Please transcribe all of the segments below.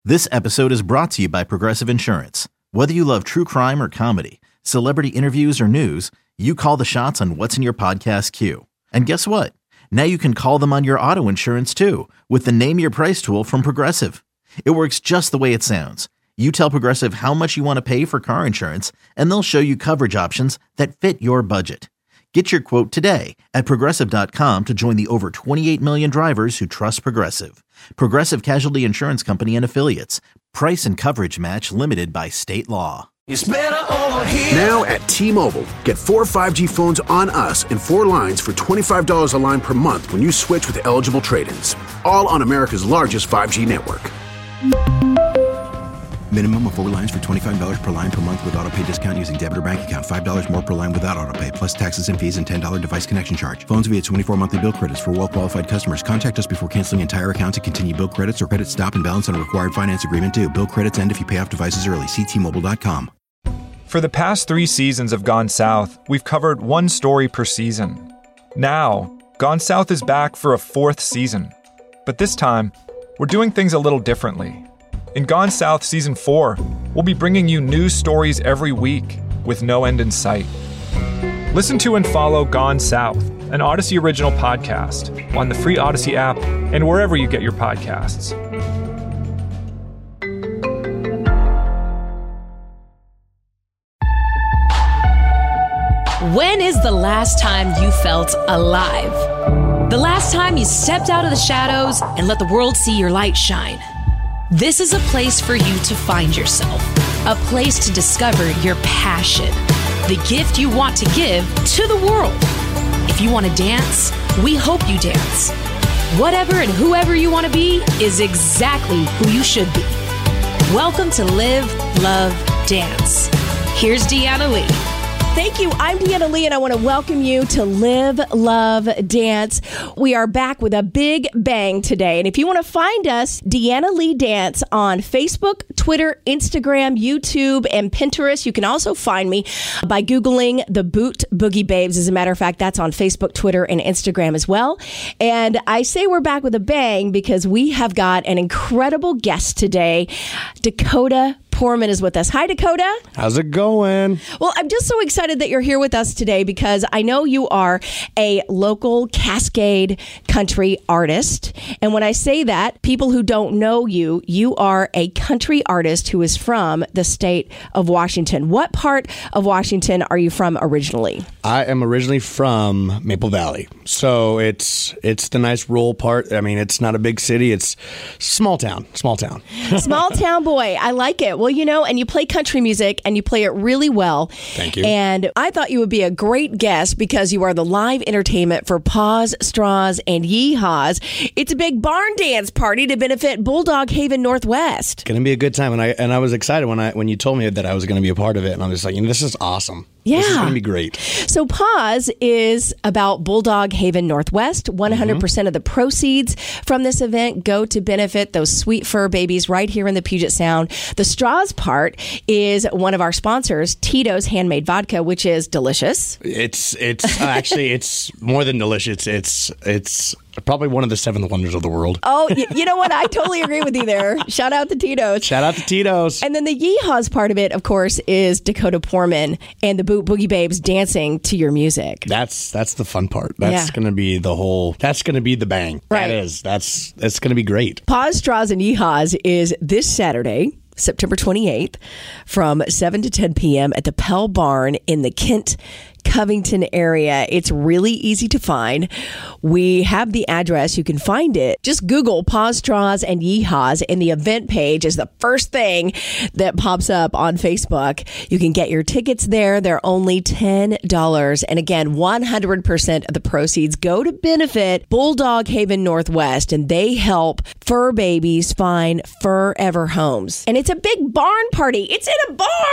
This episode is brought to you by Progressive Insurance. Whether you love true crime or comedy, celebrity interviews or news, you call the shots on what's in your podcast queue. And guess what? Now you can call them on your auto insurance too with the Name Your Price tool from Progressive. It works just the way it sounds. You tell Progressive how much you want to pay for car insurance, and they'll show you coverage options that fit your budget. Get your quote today at Progressive.com to join the over 28 million drivers who trust Progressive. Progressive Casualty Insurance Company and Affiliates. Price and coverage match limited by state law. It's better over here. Now at T-Mobile, get 4 5G phones on us and 4 lines for $25 a line per month when you switch with eligible trade-ins. All on America's largest 5G network. Minimum of 4 lines for $25 per line per month with autopay discount using debit or bank account. $5 more per line without autopay, plus taxes and fees and $10 device connection charge. Phones via 24 monthly bill credits for well-qualified customers. Contact us before canceling entire account to continue bill credits or credit stop and balance on a required finance agreement due. Bill credits end if you pay off devices early. See T-Mobile.com. For the past 3 seasons of Gone South, we've covered one story per season. Now, Gone South is back for a 4th season. But this time, we're doing things a little differently. In Gone South Season 4, we'll be bringing you new stories every week with no end in sight. Listen to and follow Gone South, an Odyssey original podcast, on the free Odyssey app and wherever you get your podcasts. When is the last time you felt alive? The last time you stepped out of the shadows and let the world see your light shine? This is a place for you to find yourself, a place to discover your passion, the gift you want to give to the world. If you want to dance, we hope you dance. Whatever and whoever you want to be is exactly who you should be. Welcome to Live, Love, Dance. Here's Deanna Lee. Thank you. I'm Deanna Lee, and I want to welcome you to Live, Love, Dance. We are back with a big bang today. And if you want to find us, Deanna Lee Dance on Facebook, Twitter, Instagram, YouTube, and Pinterest. You can also find me by Googling the Boot Boogie Babes. As a matter of fact, that's on Facebook, Twitter, and Instagram as well. And I say we're back with a bang because we have got an incredible guest today. Dakota Poorman is with us. Hi, Dakota. How's it going? Well, I'm just so excited that you're here with us today because I know you are a local Cascade country artist. And when I say that, people who don't know you, you are a country artist who is from the state of Washington. What part of Washington are you from originally? I am originally from Maple Valley. So it's the nice rural part. I mean, it's not a big city. It's small town. Small town boy. I like it. Well, you know, and you play country music and you play it really well. Thank you. And I thought you would be a great guest because you are the live entertainment for Paws, Straws, and Yeehaws. It's a big barn dance party to benefit Bulldog Haven Northwest. Going to be a good time. And I was excited when you told me that I was going to be a part of it. And I'm just like, this is awesome. Yeah. This is going to be great. So Paws is about Bulldog Haven Northwest. 100% of the proceeds from this event go to benefit those sweet fur babies right here in the Puget Sound. The straws part is one of our sponsors, Tito's Handmade Vodka, which is delicious. It's actually, it's more than delicious. It's probably one of the 7 wonders of the world. Oh, you know what? I totally agree with you there. Shout out to Tito's. Shout out to Tito's. And then the Yeehaws part of it, of course, is Dakota Poorman and the Boot Boogie Babes dancing to your music. That's the fun part. That's going to be that's going to be the bang. Right. That's going to be great. Paws, Straws, and Yeehaws is this Saturday, September 28th, from 7 to 10 p.m. at the Pell Barn in the Kent, Covington area. It's really easy to find. We have the address. You can find it. Just Google Paws, Straws, and Yeehaws, and the event page is the first thing that pops up on Facebook. You can get your tickets there. They're only $10. And again, 100% of the proceeds go to benefit Bulldog Haven Northwest, and they help fur babies find forever homes. And it's a big barn party. It's in a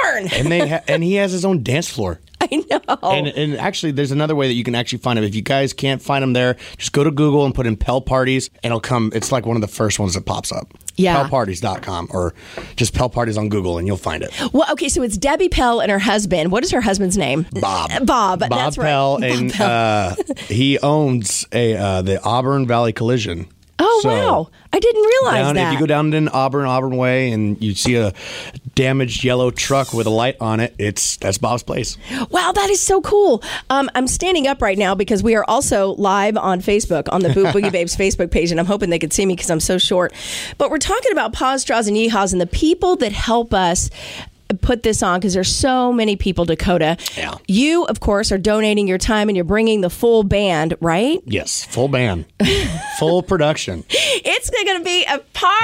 barn. And he has his own dance floor. I know. And actually, there's another way that you can actually find them. If you guys can't find them there, just go to Google and put in Pell Parties, and it'll come. It's like one of the first ones that pops up. Yeah. Pellparties.com, or just Pell Parties on Google, and you'll find it. Well, okay, so it's Debbie Pell and her husband. What is her husband's name? Bob. That's Pell, right. and he owns the Auburn Valley Collision. Oh, wow. I didn't realize that. If you go down in Auburn Way, and you see a damaged yellow truck with a light on it, that's Bob's Place. Wow, that is so cool. I'm standing up right now because we are also live on Facebook, on the Boogie Babes Facebook page, and I'm hoping they could see me because I'm so short. But we're talking about Paws, Straws, and Yeehaws and the people that help us put this on, because there's so many people, Dakota. Yeah. You, of course, are donating your time and you're bringing the full band, right? Yes, full band. Full production. It's going to be a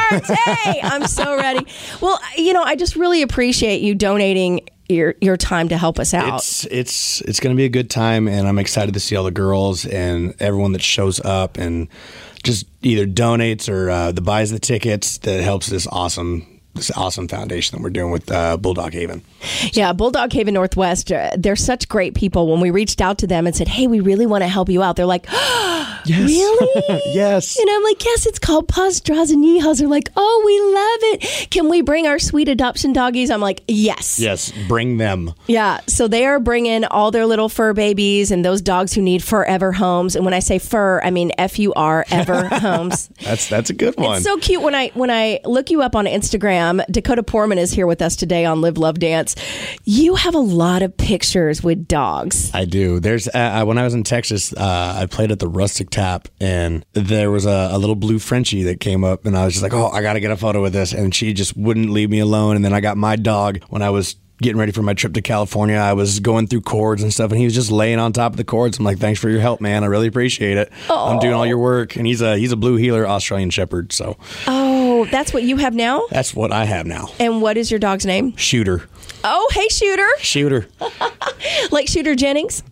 party. I'm so ready. Well, I just really appreciate you donating your time to help us out. It's going to be a good time, and I'm excited to see all the girls and everyone that shows up and just either donates or that buys the tickets, that helps this awesome foundation that we're doing with Bulldog Haven. Yeah, Bulldog Haven Northwest, they're such great people. When we reached out to them and said, hey, we really want to help you out, they're like, oh, yes. Really? Yes. And I'm like, yes, it's called Paws, Straws, and Yeehaws. They're like, oh, we love it. Can we bring our sweet adoption doggies? I'm like, yes. Yes, bring them. Yeah, so they are bringing all their little fur babies and those dogs who need forever homes. And when I say fur, I mean FUR, ever homes. That's a good one. It's so cute. When I look you up on Instagram, Dakota Poorman is here with us today on Live, Love, Dance. You have a lot of pictures with dogs. I do. There's when I was in Texas, I played at the Rustic Tap, and there was a little blue Frenchie that came up, and I was just like, oh, I got to get a photo with this. And she just wouldn't leave me alone. And then I got my dog when I was getting ready for my trip to California. I was going through cords and stuff, and he was just laying on top of the cords. I'm like, thanks for your help, man. I really appreciate it. Oh. I'm doing all your work. And he's a blue heeler Australian Shepherd. So. Oh, that's what you have now? That's what I have now. And what is your dog's name? Shooter. Oh, hey, Shooter. Shooter. Like Shooter Jennings?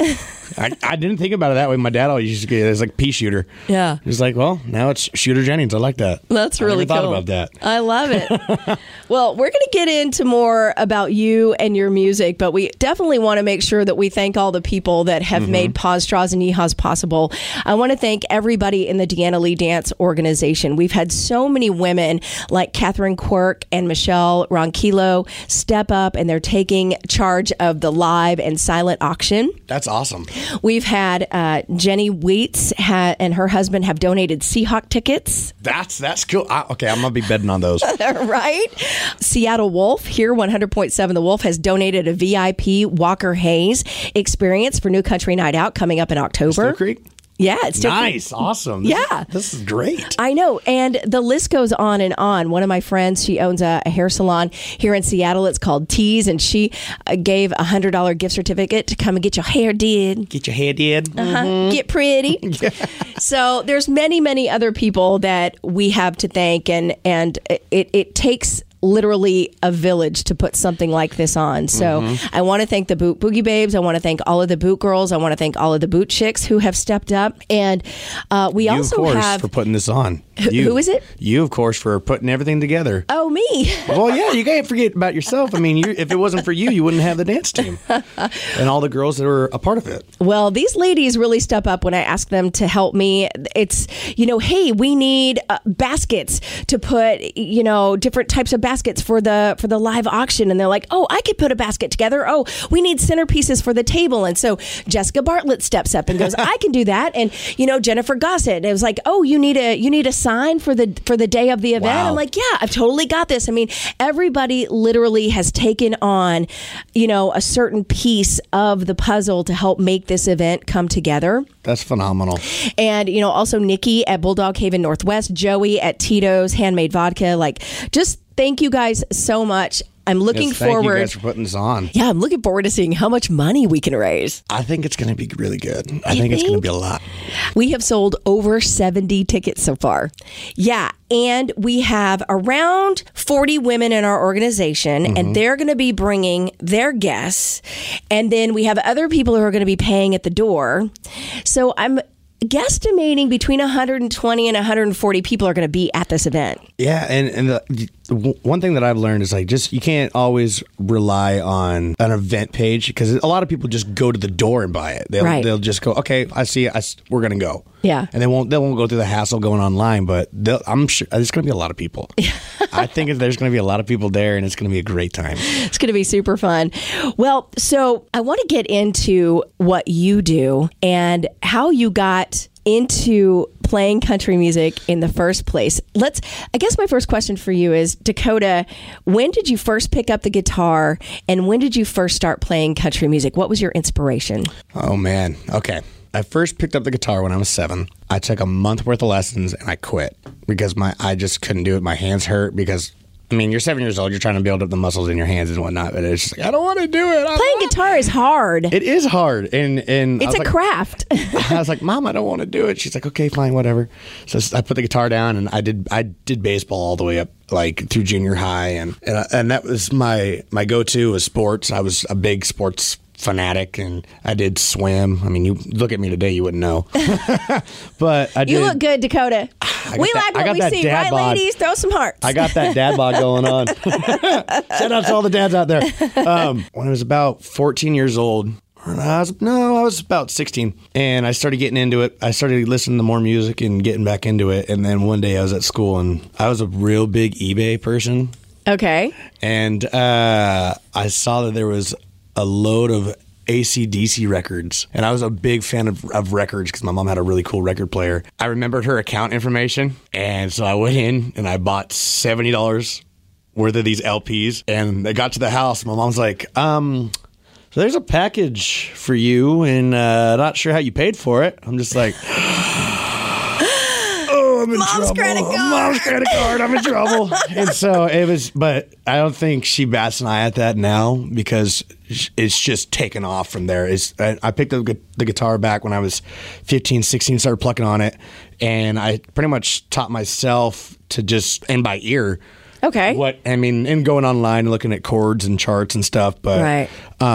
I didn't think about it that way. My dad always used to get it as like pea shooter. Yeah. He's like, well, now it's Shooter Jennings. I like that. That's really cool. I never thought about that. I love it. Well, we're going to get into more about you and your music, but we definitely want to make sure that we thank all the people that have made Paws, Straws, and Yeehaws possible. I want to thank everybody in the Deanna Lee Dance organization. We've had so many women like Catherine Quirk and Michelle Ronquillo step up, and they're taking charge of the live and silent auction. That's awesome. We've had Jenny Wheats and her husband have donated Seahawk tickets. That's cool. Okay, I'm going to be betting on those. Right? Seattle Wolf, here 100.7 The Wolf, has donated a VIP Walker Hayes experience for New Country Night Out coming up in October. Still Creek? Yeah, it's still nice. Awesome. This is great. I know. And the list goes on and on. One of my friends, she owns a hair salon here in Seattle. It's called Tease, and she gave a $100 gift certificate to come and get your hair did. Get your hair did. Get pretty. Yeah. So there's many, many other people that we have to thank, and it takes literally a village to put something like this on. So I want to thank the Boogie Babes. I want to thank all of the Boot Girls. I want to thank all of the Boot Chicks who have stepped up. And we also of course, have... for putting this on. Who is it? You, of course, for putting everything together. Oh, me. Well, yeah, you can't forget about yourself. I mean, if it wasn't for you, you wouldn't have the dance team and all the girls that were a part of it. Well, these ladies really step up when I ask them to help me. It's, hey, we need baskets to put, different types of baskets for the live auction. And they're like, oh, I could put a basket together. Oh, we need centerpieces for the table. And so Jessica Bartlett steps up and goes, I can do that. And, Jennifer Gossett, it was like, oh, you need a sign for the day of the event. Wow. I'm like, yeah, I've totally got this. I mean, everybody literally has taken on, a certain piece of the puzzle to help make this event come together. That's phenomenal. And, also Nikki at Bulldog Haven Northwest, Joey at Tito's Handmade Vodka. Like, just thank you guys so much. I'm looking forward. Thank you guys for putting this on. Yeah, I'm looking forward to seeing how much money we can raise. I think it's going to be really good. I think it's going to be a lot. We have sold over 70 tickets so far. Yeah, and we have around 40 women in our organization, and they're going to be bringing their guests. And then we have other people who are going to be paying at the door. So I'm guesstimating between 120 and 140 people are going to be at this event. Yeah, and the one thing that I've learned is you can't always rely on an event page, because a lot of people just go to the door and buy it. They'll just go, okay, I see it, we're going to go. Yeah. And they won't go through the hassle going online, but I'm sure there's going to be a lot of people. I think there's going to be a lot of people there, and it's going to be a great time. It's going to be super fun. Well, so I want to get into what you do and how you got into playing country music in the first place. I guess my first question for you is, Dakota, when did you first pick up the guitar and when did you first start playing country music? What was your inspiration? Oh, man. Okay. I first picked up the guitar when I was 7. I took a month worth of lessons and I quit because I just couldn't do it. My hands hurt because, I mean, you're 7 years old, you're trying to build up the muscles in your hands and whatnot, but it's just like, I don't want to do it. Playing guitar is hard. It is hard. And it's a craft. I was like, Mom, I don't want to do it. She's like, okay, fine, whatever. So I put the guitar down and I did baseball all the way up like through junior high. And that was my go-to was sports. I was a big sports fanatic, and I did swim. I mean, you look at me today, you wouldn't know. But I did. You look good, Dakota. We like what we see, right, bod. Ladies? Throw some hearts. I got that dad bod going on. Shout out to all the dads out there. When I was about 14 years old, I was about 16, and I started getting into it. I started listening to more music and getting back into it, and then one day I was at school, and I was a real big eBay person. Okay. And I saw that there was a load of AC/DC records, and I was a big fan of records because my mom had a really cool record player. I remembered her account information, and so I went in and I bought $70 worth of these LPs, and I got to the house. My mom's like, so there's a package for you, and not sure how you paid for it. I'm just like, I'm in Mom's trouble. credit card. I'm in trouble. And so it was, but I don't think she bats an eye at that now because it's just taken off from there. I picked up the guitar back when I was 15, 16, started plucking on it, and I pretty much taught myself to just, and by ear. Okay. And going online and looking at chords and charts and stuff, but right.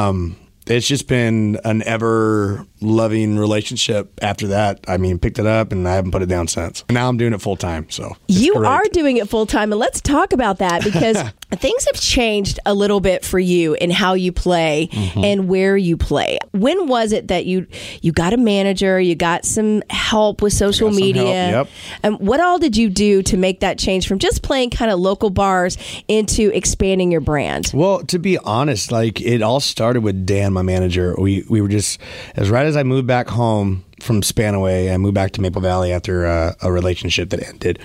It's just been an ever-loving relationship after that. I mean, picked it up, and I haven't put it down since. And now I'm doing it full-time, so You great. are doing it full-time, and let's talk about that because things have changed a little bit for you in how you play and where you play. When was it that you got a manager, you got some help with social media? Yep. And what all did you do to make that change from just playing kind of local bars into expanding your brand? Well, to be honest, like it all started with Dan, my manager. We were just, right as I moved back home from Spanaway, I moved back to Maple Valley after a relationship that ended.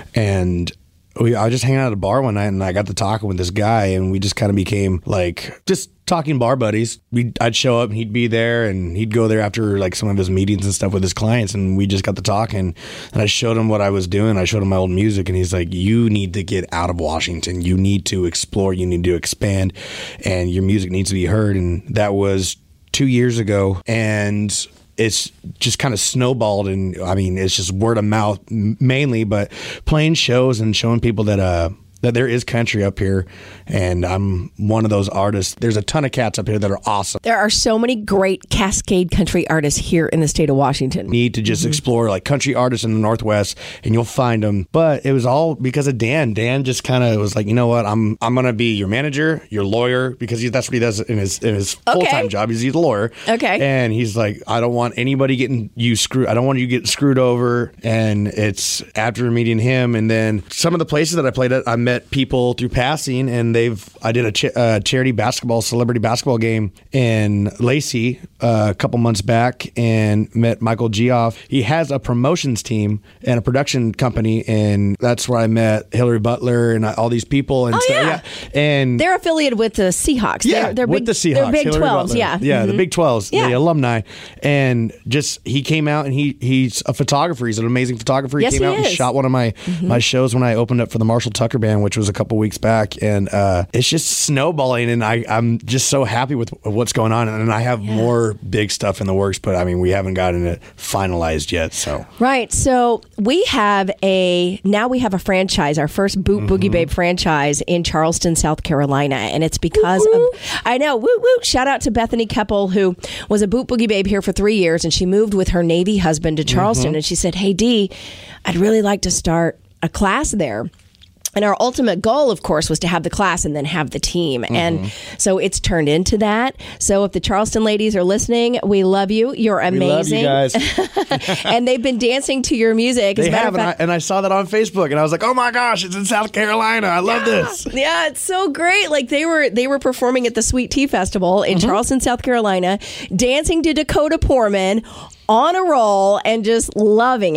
And I was just hanging out at a bar one night, and I got to talking with this guy, and we just kind of became like just talking bar buddies. I'd show up, and he'd be there, and he'd go there after like some of his meetings and stuff with his clients, and we just got to talking. And I showed him what I was doing. I showed him my old music, and he's like, "You need to get out of Washington. You need to explore. You need to expand, and your music needs to be heard." And that was 2 years ago, and it's just kind of snowballed, and I mean, it's just word of mouth mainly, but playing shows and showing people that there is country up here, and I'm one of those artists. There's a ton of cats up here that are awesome. There are so many great Cascade country artists here in the state of Washington. Need to just explore like country artists in the Northwest, and you'll find them. But it was all because of Dan. Dan just kind of was like, you know what, I'm gonna be your manager, your lawyer, because that's what he does in his full-time job. He's a lawyer. Okay. And he's like, I don't want anybody getting you screwed. I don't want you getting screwed over. And it's after meeting him, and then some of the places that I played at, I met people through passing, and I did a charity celebrity basketball game in Lacey a couple months back, and met Michael Geoff. He has a promotions team and a production company, and that's where I met Hillary Butler and all these people. And yeah. And they're affiliated with the Seahawks. Yeah, they're with big, the Seahawks. They're Big Hillary 12s, Butler. yeah. Yeah, the Big 12s, Yeah. the alumni. And just, he came out, and he's a photographer. He's an amazing photographer. Yes, he came out and is. shot one of my shows when I opened up for the Marshall Tucker Band, which was a couple weeks back. And it's just snowballing, and I'm just so happy with what's going on. And I have more big stuff in the works, but I mean, we haven't gotten it finalized yet. So Right. So we have a franchise, our first Boot Boogie Babe franchise in Charleston, South Carolina. And it's because of, I know, woo woo, shout out to Bethany Keppel, who was a Boot Boogie Babe here for 3 years. And she moved with her Navy husband to Charleston. And she said, hey, Dee, I'd really like to start a class there. And our ultimate goal, of course, was to have the class and then have the team. And so it's turned into that. So if the Charleston ladies are listening, we love you. You're amazing. We love you guys. And they've been dancing to your music. They have, and I saw that on Facebook, and I was like, oh my gosh, it's in South Carolina. I love this. Yeah, it's so great. Like they were performing at the Sweet Tea Festival in Charleston, South Carolina, dancing to Dakota Poorman on a roll and just loving it.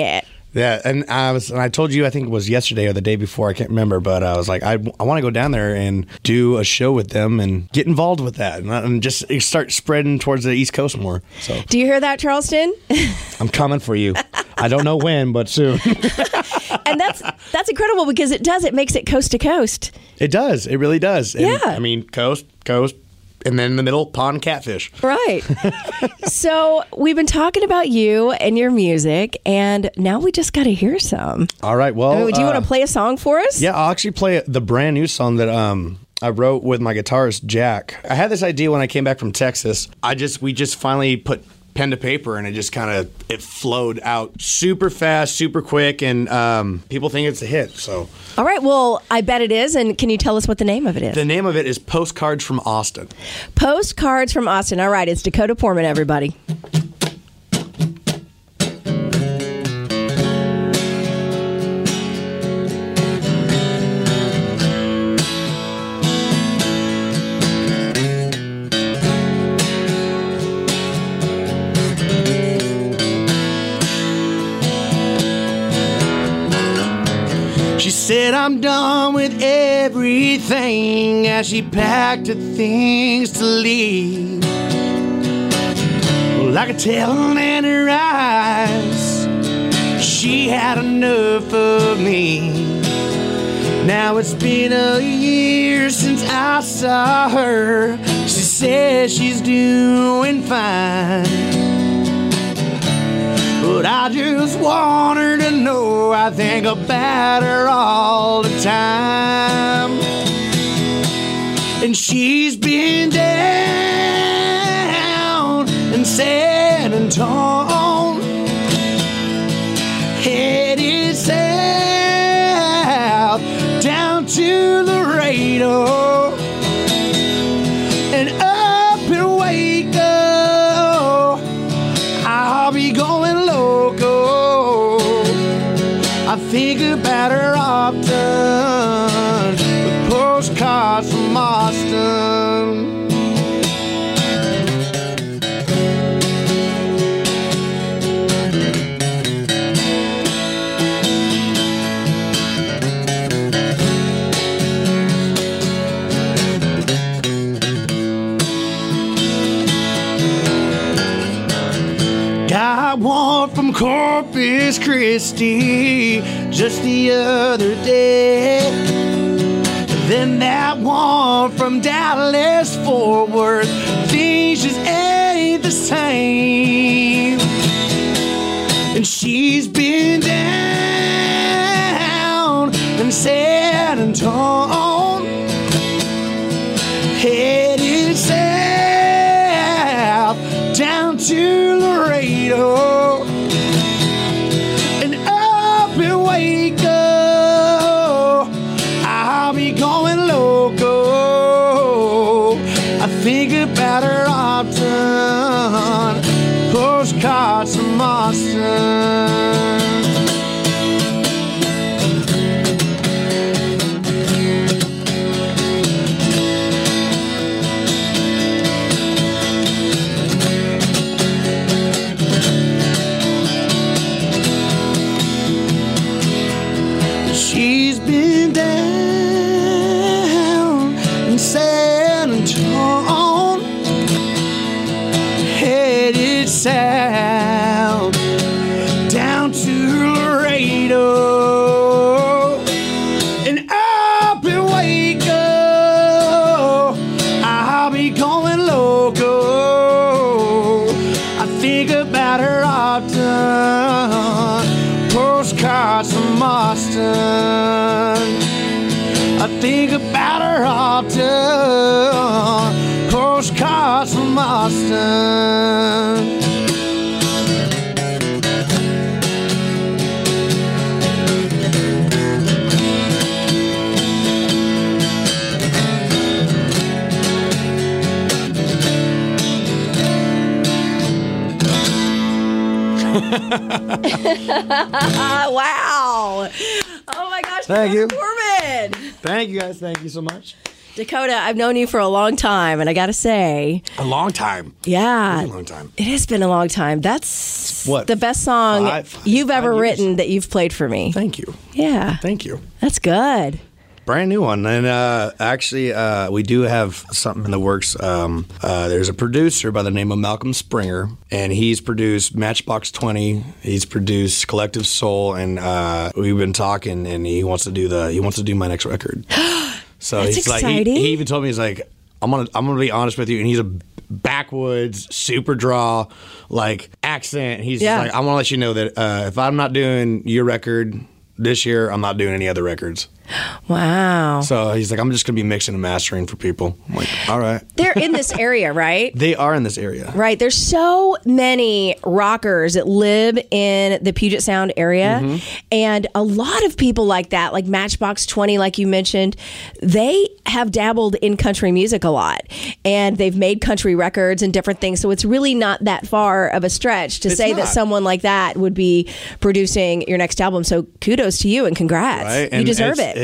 Yeah, and I told you, I think it was yesterday or the day before, I can't remember, but I was like, I want to go down there and do a show with them and get involved with that and just start spreading towards the East Coast more. So, do you hear that, Charleston? I'm coming for you. I don't know when, but soon. And that's incredible because it makes it coast to coast. It does. It really does. And, yeah. I mean, coast, and then in the middle, pond catfish. Right. So we've been talking about you and your music, and now we just got to hear some. All right. Well, do you want to play a song for us? Yeah, I'll actually play the brand new song that I wrote with my guitarist, Jack. I had this idea when I came back from Texas. We just finally put pen to paper, and it just kind of it flowed out super fast, super quick, and people think it's a hit. So, all right, well, I bet it is. And can you tell us what the name of it is? The name of it is Postcards from Austin. Postcards from Austin. All right, it's Dakota Portman, everybody. She said, I'm done with everything as she packed her things to leave. Well, I could tell in her eyes she had enough of me. Now it's been a year since I saw her. She says she's doing fine. But I just want her to know I think about her all the time. And she's been down and sad and torn, headed south down to Laredo and up in Waco. I'll be going loco. I think about her often with postcards from Austin. Got one from Corpus Christi just the other day. Then that one from Dallas Fort Worth. Things just ain't the same. And she's been down and sad and torn, headed south down to Laredo and up in Waco. I'll be going loco. I think about her often. Postcards from Austin. She's been down and sad and torn, headed south down to Laredo and up in Waco. I'll be going loco. I think about her often. Postcards from Austin. I think about her often. Postcards from Austin. Wow. Oh my gosh. Thank you. Portman. Thank you guys. Thank you so much. Dakota, I've known you for a long time, and I got to say... A long time. Yeah. It's been a long time. It has been a long time. That's what, the best song you've ever written that you've played for me. Thank you. Yeah. Thank you. That's good. Brand new one. And actually, we do have something in the works. There's a producer by the name of Malcolm Springer, and he's produced Matchbox 20. He's produced Collective Soul, and we've been talking, and he wants to do my next record. So That's he's exciting. like, he even told me, he's like, I'm gonna be honest with you, and he's a backwoods, super draw, like accent. He's just like, I want to let you know that if I'm not doing your record this year, I'm not doing any other records. Wow. So he's like, I'm just going to be mixing and mastering for people. I'm like, all right. They're in this area, right? They are in this area. Right. There's so many rockers that live in the Puget Sound area. Mm-hmm. And a lot of people like that, like Matchbox 20, like you mentioned, they have dabbled in country music a lot. And they've made country records and different things. So it's really not that far of a stretch to say that someone like that would be producing your next album. So kudos to you and congrats. Right? You deserve it.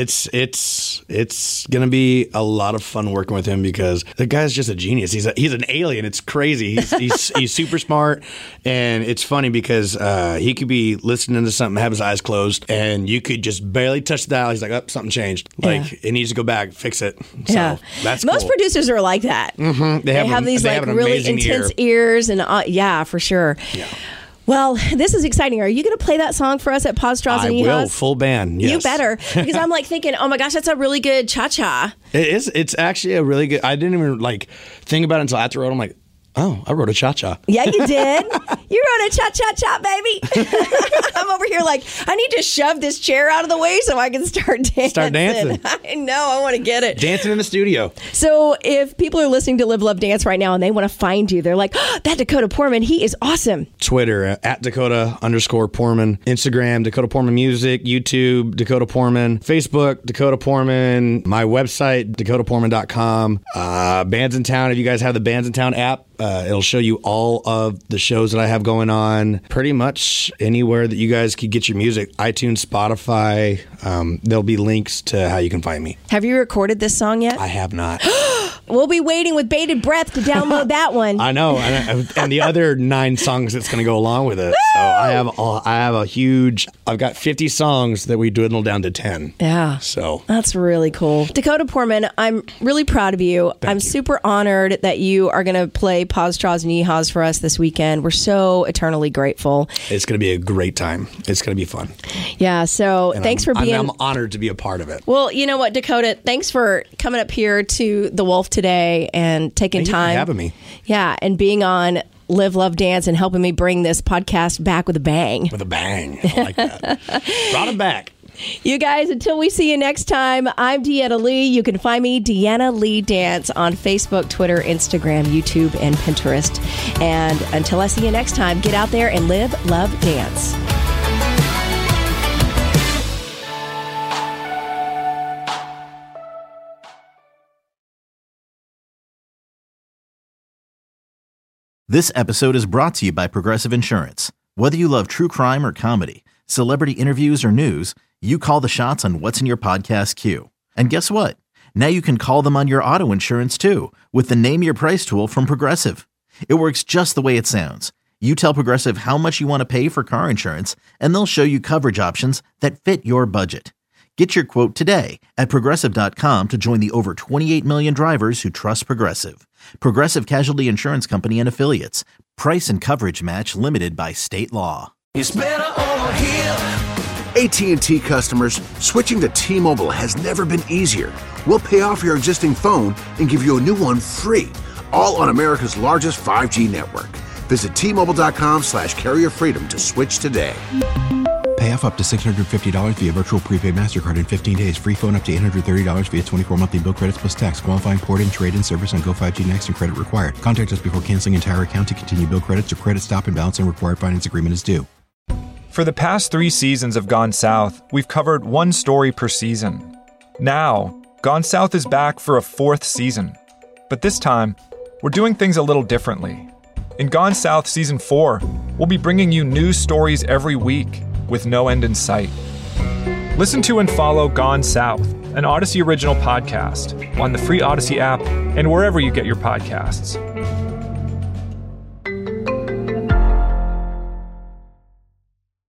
It's gonna be a lot of fun working with him because the guy's just a genius. He's an alien. It's crazy. He's super smart, and it's funny because he could be listening to something, have his eyes closed, and you could just barely touch the dial. He's like, "Oh, something changed. Like it needs to go back, fix it." So that's most cool. producers are like that. Mm-hmm. They have these like an really intense ears, and for sure. Yeah. Well, this is exciting. Are you going to play that song for us at Paws, Straws, and Yeehaws? I will, full band, yes. You better, because I'm like thinking, oh my gosh, that's a really good cha-cha. It is. It's actually a really good, I didn't even think about it until after I wrote it. I'm like, oh, I wrote a cha-cha. Yeah, you did. You wrote a cha-cha-cha, baby. I'm over here like, I need to shove this chair out of the way so I can start dancing. I know, I want to get it. Dancing in the studio. So if people are listening to Live, Love, Dance right now and they want to find you, they're like, oh, that Dakota Poorman, he is awesome. Twitter, at Dakota_Poorman. Instagram, Dakota Poorman Music. YouTube, Dakota Poorman. Facebook, Dakota Poorman. My website, dakotapoorman.com. Bands in Town, if you guys have the Bands in Town app, it'll show you all of the shows that I have going on. Pretty much anywhere that you guys could get your music. iTunes, Spotify. There'll be links to how you can find me. Have you recorded this song yet? I have not. We'll be waiting with bated breath to download that one. I know, and the other 9 songs that's going to go along with it. So I've got 50 songs that we dwindled down to 10. Yeah. So that's really cool. Dakota Poorman, I'm really proud of you. I'm super honored that you are going to play Paws, Straws, and Yeehaws for us this weekend. We're so eternally grateful. It's going to be a great time. It's going to be fun. Yeah, so thanks for being... I'm honored to be a part of it. Well, you know what, Dakota, thanks for coming up here to The Wolf today and taking time. Thank you for having me. Yeah, and being on Live, Love, Dance and helping me bring this podcast back with a bang. With a bang. I like that. Brought it back. You guys, until we see you next time, I'm Deanna Lee. You can find me, Deanna Lee Dance, on Facebook, Twitter, Instagram, YouTube, and Pinterest. And until I see you next time, get out there and live, love, dance. This episode is brought to you by Progressive Insurance. Whether you love true crime or comedy, celebrity interviews or news, you call the shots on what's in your podcast queue. And guess what? Now you can call them on your auto insurance too with the Name Your Price tool from Progressive. It works just the way it sounds. You tell Progressive how much you want to pay for car insurance, and they'll show you coverage options that fit your budget. Get your quote today at Progressive.com to join the over 28 million drivers who trust Progressive. Progressive Casualty Insurance Company and Affiliates. Price and coverage match limited by state law. It's better over here. AT&T customers, switching to T-Mobile has never been easier. We'll pay off your existing phone and give you a new one free, all on America's largest 5G network. Visit T-Mobile.com/carrier freedom to switch today. Pay off up to $650 via virtual prepaid MasterCard in 15 days. Free phone up to $830 via 24 monthly bill credits plus tax. Qualifying port and trade-in service on Go 5G Next and credit required. Contact us before canceling entire account to continue bill credits or credit stop and balance and required finance agreement is due. For the past 3 seasons of Gone South, we've covered one story per season. Now, Gone South is back for a 4th season. But this time, we're doing things a little differently. In Gone South Season 4, we'll be bringing you new stories every week with no end in sight. Listen to and follow Gone South an Odyssey original podcast on the free Odyssey app and wherever you get your podcasts.